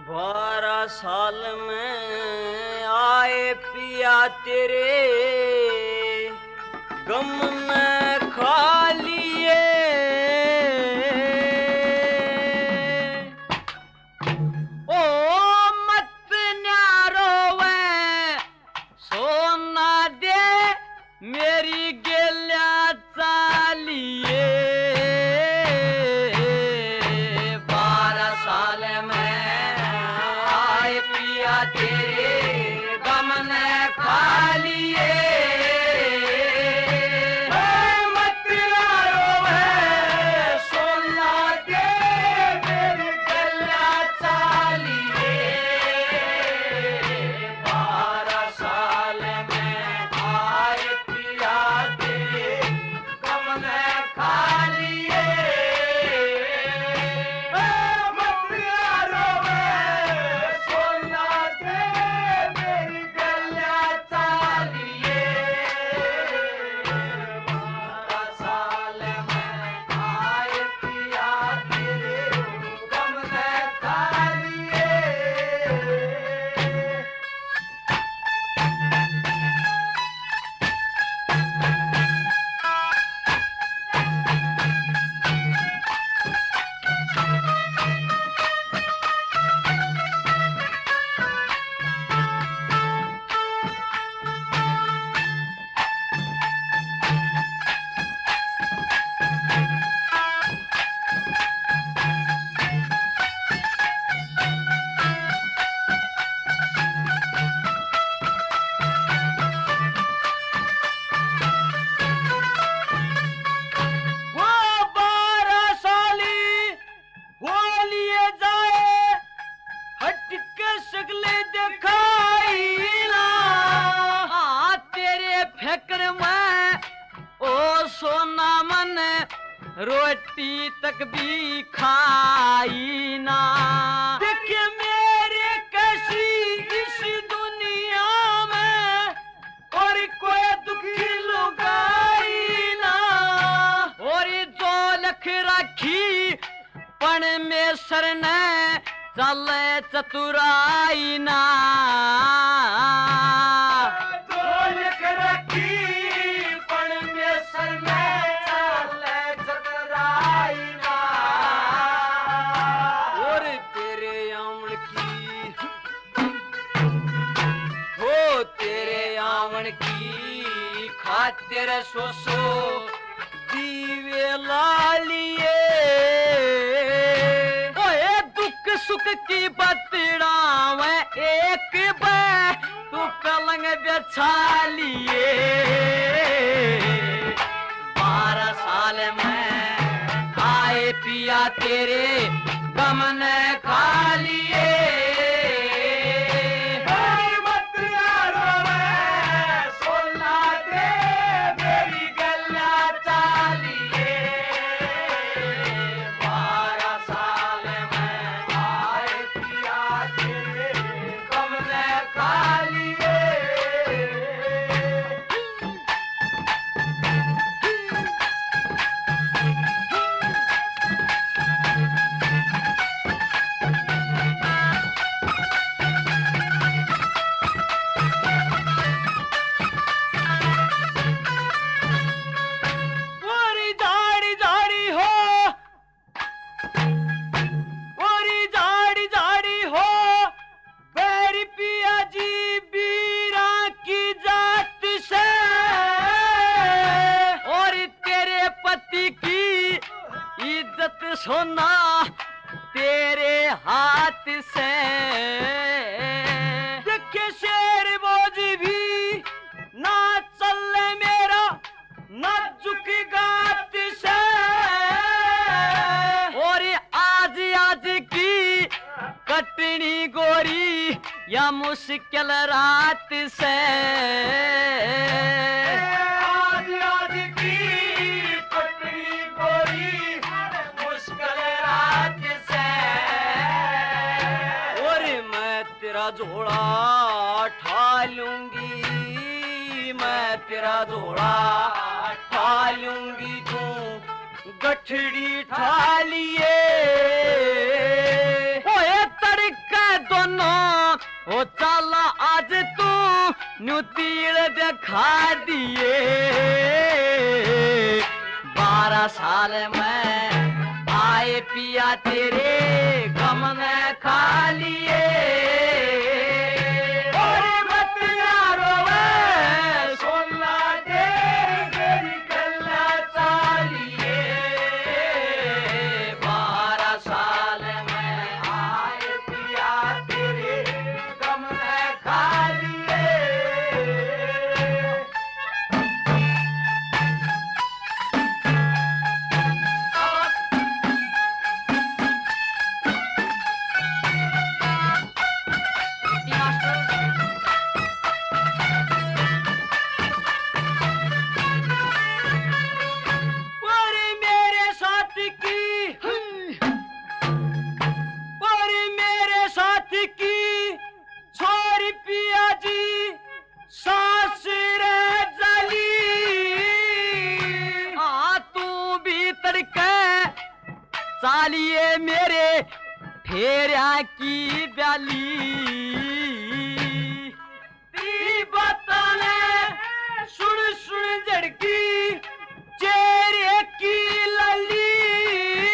12 साल में आए पिया तेरे गम में खा लिए। ओ मत न्यारो वे सोना दे मेरी गेल्या चालिए। 12 साल में आए पिया तेरे गम ने खा लिए। रोटी तक भी खाई ना। देखिए मेरे कैसी इस दुनिया में और कोई दुखी लुगाई ना। और जो लख रखी पण में सर ने चले चतुराई ना। की खातिर सोसो दीवे लालिए। ओए दुख सुख की बतड़ावे एक बार तू पलंग बिछा लिए। 12 साल में आए पिया तेरे गम ने खा लिए। सोना तेरे हाथ से देखे शेर बोझ भी ना चले मेरा ना झुकी गात से। और आज आज की कटनी गोरी या मुश्किल रात से। झोला ठा लूंगी मैं तेरा झोला ठा लूंगी तू गठड़ी ठा लिए। ओए तड़का ओ चला आज तू न्यू तीर दिखा दिए 12 साल में आए पिया तेरे गम ने खा लिए चालिए मेरे फेरिया की ब्याली ती बताने सुन सुन झड़की चेहरे की लली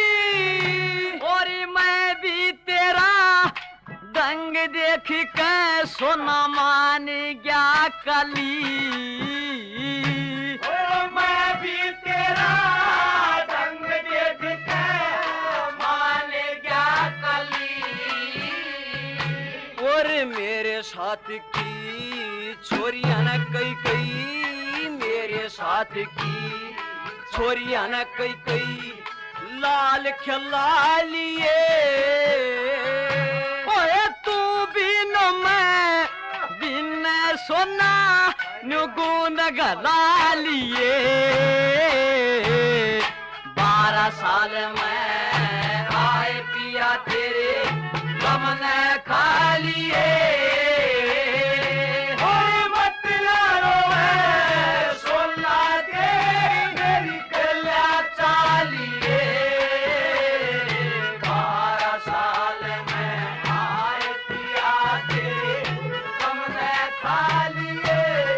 और मैं भी तेरा दंग देख के सोना मान गया कली मैं भी तेरा दंग देख के और मेरे साथ की छोरियां न कई कई मेरे साथ की छोरियां न कई कई लाल खिला लिए ओए तू बिन मैं बिन सोना नुगुन गला लिए 12 साल में आए पिया तेरे गम ने खा लिए मत रोए सोना दे मेरी गला चालिए 12 साल में आए पिया तेरे गम ने खा लिए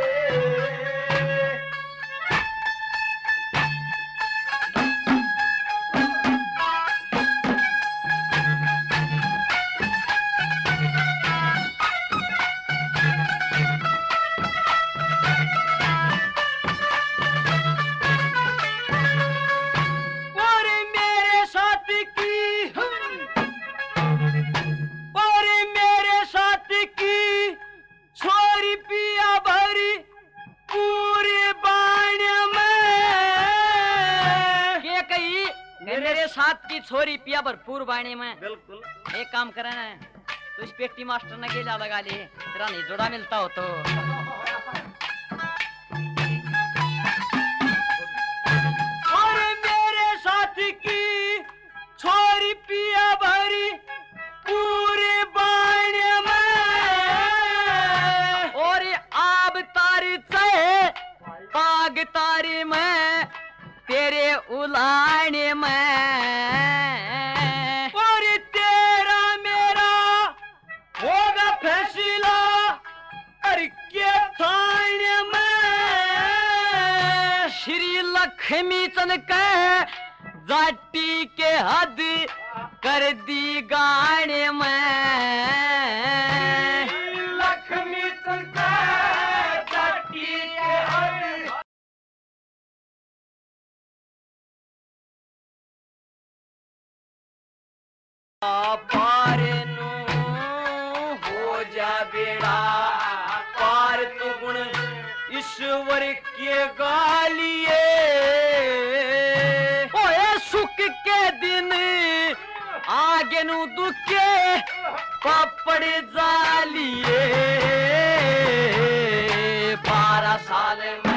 साथ की छोरी पिया भरपूर बाणी में बिल्कुल एक काम करे ना तो इस पेटी मास्टर ने गेला लगा ले तेरा नहीं जोड़ा मिलता हो तो और मेरे साथ की छोरी पिया भरी पूरे बाणी में और आब तारी चाहे पाग तारी में तेरे उलाने में और तेरा मेरा होगा फैसला अरे के थाने में श्री लक्ष्मी चंद के जाटी के हद कर दी गाने में लक्ष्मी चंद के जाटी के हद पार नू हो जा बेड़ा पार तू गुण ईश्वर के गालिए ओए सुख के दिन आगे नू दुखे पापड़ जालिए 12 साल में